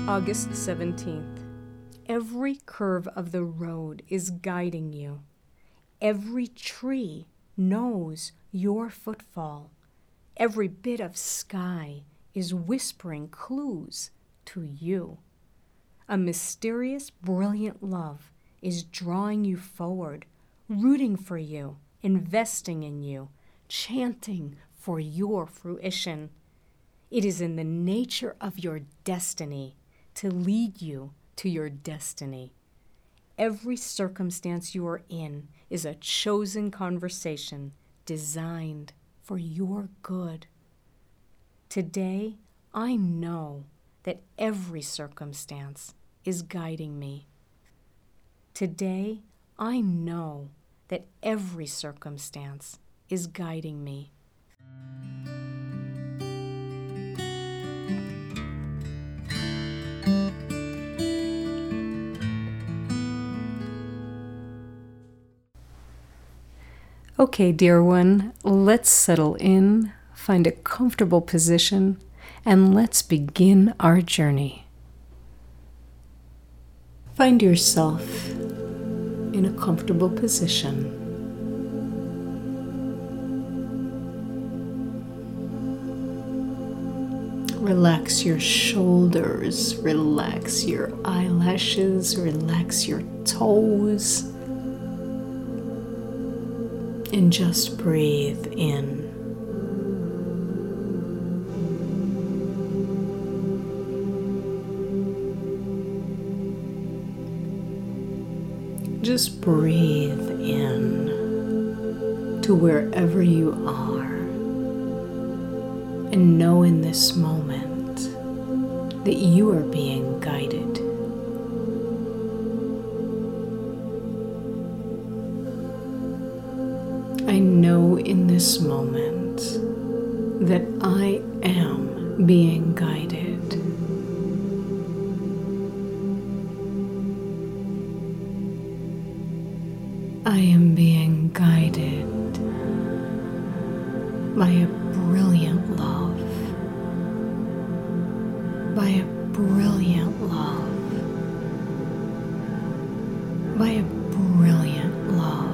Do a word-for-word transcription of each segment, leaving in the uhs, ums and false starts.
August seventeenth. Every curve of the road is guiding you. Every tree knows your footfall. Every bit of sky is whispering clues to you. A mysterious, brilliant love is drawing you forward, rooting for you, investing in you, chanting for your fruition. It is in the nature of your destiny to lead you to your destiny. Every circumstance you are in is a chosen conversation designed for your good. Today, I know that every circumstance is guiding me. Today, I know that every circumstance is guiding me. Okay, dear one, let's settle in, find a comfortable position, and let's begin our journey. Find yourself in a comfortable position. Relax your shoulders, relax your eyelashes, relax your toes. And just breathe in. Just breathe in to wherever you are, and know in this moment that you are being guided. I know in this moment that I am being guided. I am being guided by a brilliant love, by a brilliant love, by a brilliant love.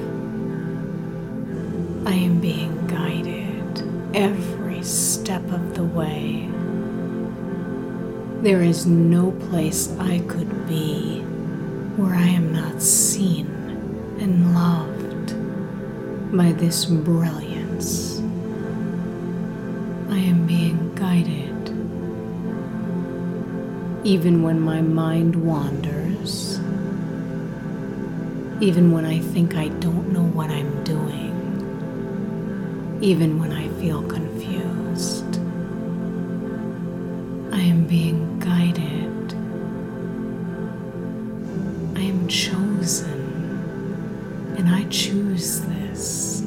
I am being guided every step of the way. There is no place I could be where I am not seen and loved by this brilliance. I am being guided even when my mind wanders, even when I think I don't know what I'm doing. Even when I feel confused, I am being guided. I am chosen, and I choose this.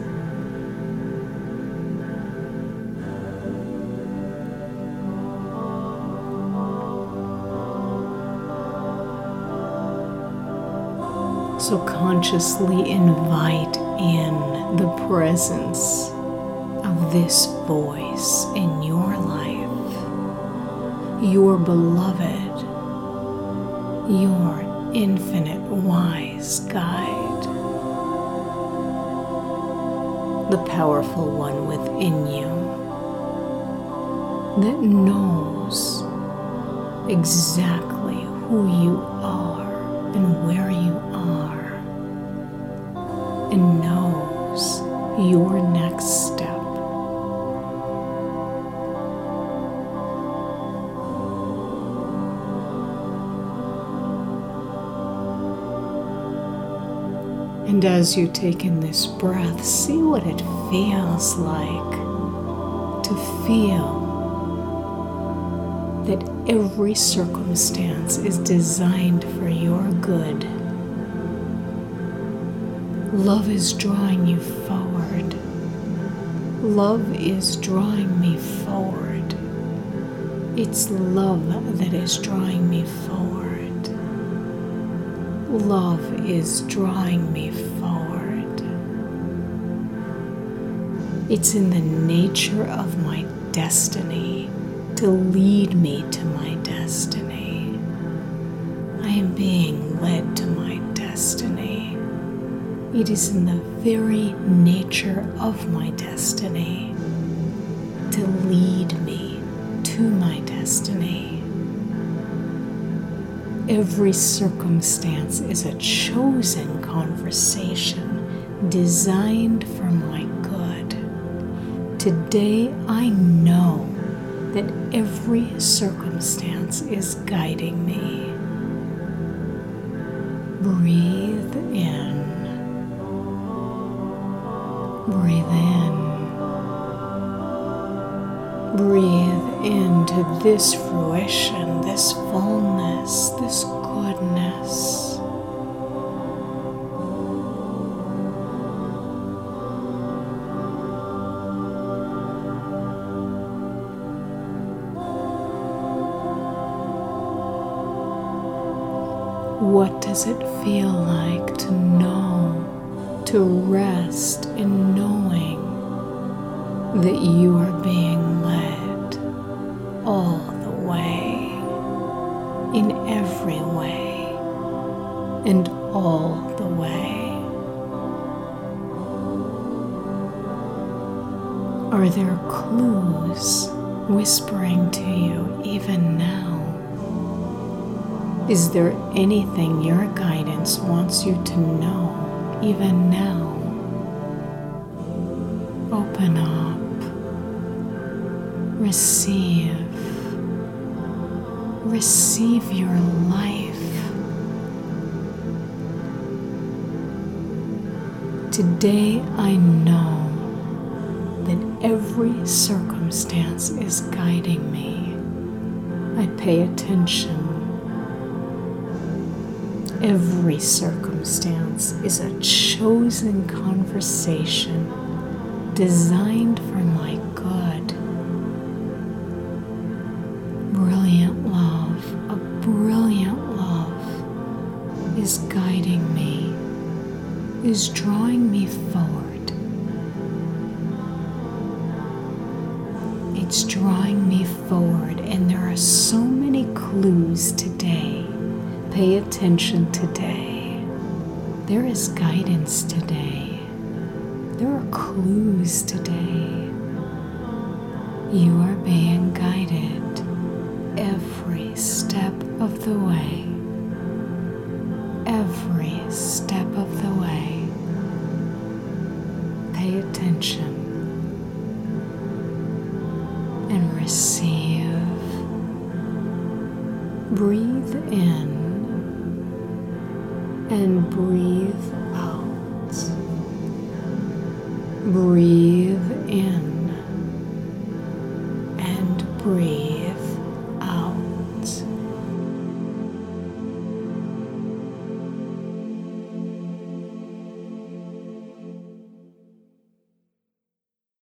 So consciously invite in the presence of this voice in your life, your beloved, your infinite wise guide, the powerful one within you that knows exactly who you are and where you are, and knows your next step. And as you take in this breath, see what it feels like to feel that every circumstance is designed for your good. Love is drawing you forward. Love is drawing me forward. It's love that is drawing me forward. Love is drawing me forward. It's in the nature of my destiny to lead me to my destiny. I am being led to my destiny. It is in the very nature of my destiny to lead me to my destiny. Every circumstance is a chosen conversation designed for my good. Today I know that every circumstance is guiding me. Breathe in. Breathe in. Breathe into this fruition, this fullness, this goodness. What does it feel like to know, to rest in knowing that you are being led all the way, in every way, and all the way? Are there clues whispering to you even now? Is there anything your guidance wants you to know even now? Open up. Receive. Receive your life. Today I know that every circumstance is guiding me. I pay attention. Every circumstance is a chosen conversation designed for my good. Brilliant love, a brilliant love is guiding me, is drawing me forward. It's drawing me forward, and there are so many clues today. Pay attention today. There is guidance today. There are clues today. You are being guided every step of the way. Every step of the way. Pay attention and receive. Breathe in and breathe out. Breathe in and breathe